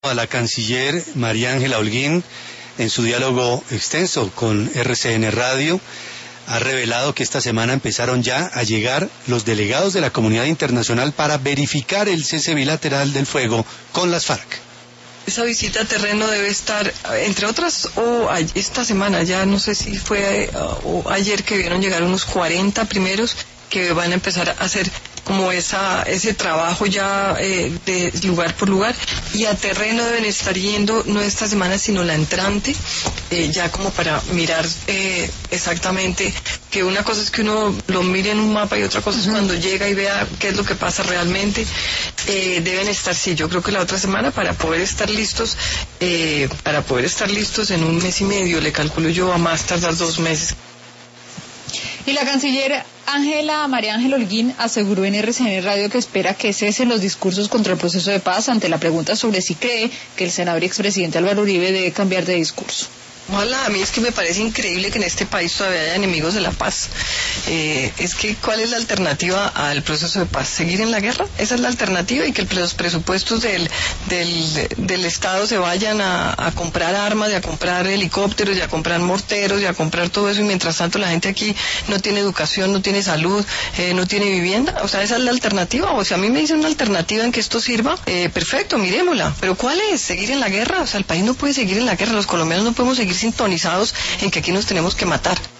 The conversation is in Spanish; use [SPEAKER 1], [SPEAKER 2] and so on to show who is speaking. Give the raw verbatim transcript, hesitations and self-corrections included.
[SPEAKER 1] A la canciller María Ángela Holguín, en su diálogo extenso con R C N Radio, ha revelado que esta semana empezaron ya a llegar los delegados de la comunidad internacional para verificar el cese bilateral del fuego con las FARC.
[SPEAKER 2] Esa visita a terreno debe estar, entre otras, o oh, esta semana, ya no sé si fue uh, o ayer que vieron llegar unos cuarenta primeros que van a empezar a hacer como esa ese trabajo ya eh, de lugar por lugar, y a terreno deben estar yendo no esta semana sino la entrante, eh, ya como para mirar eh, exactamente, que una cosa es que uno lo mire en un mapa y otra cosa es cuando llega y vea qué es lo que pasa realmente. Eh, deben estar, sí, yo creo que la otra semana para poder estar listos, eh, para poder estar listos en un mes y medio, le calculo yo, a más tardar dos meses.
[SPEAKER 3] Y la canciller Ángela María Ángela Holguín aseguró en R C N Radio que espera que cesen los discursos contra el proceso de paz ante la pregunta sobre si cree que el senador y expresidente Álvaro Uribe debe cambiar de discurso.
[SPEAKER 2] Ojalá, a mí es que me parece increíble que en este país todavía haya enemigos de la paz. Eh, es que, ¿cuál es la alternativa al proceso de paz? ¿Seguir en la guerra? Esa es la alternativa, y que los presupuestos del, del, del Estado se vayan a, a comprar armas, y a comprar helicópteros, y a comprar morteros, y a comprar todo eso, y mientras tanto la gente aquí no tiene educación, no tiene salud, eh, no tiene vivienda. O sea, esa es la alternativa. O sea, a mí me dicen una alternativa en que esto sirva, eh, perfecto, miremosla. Pero ¿cuál es? ¿Seguir en la guerra? O sea, el país no puede seguir en la guerra, los colombianos no podemos seguir sintonizados en que aquí nos tenemos que matar.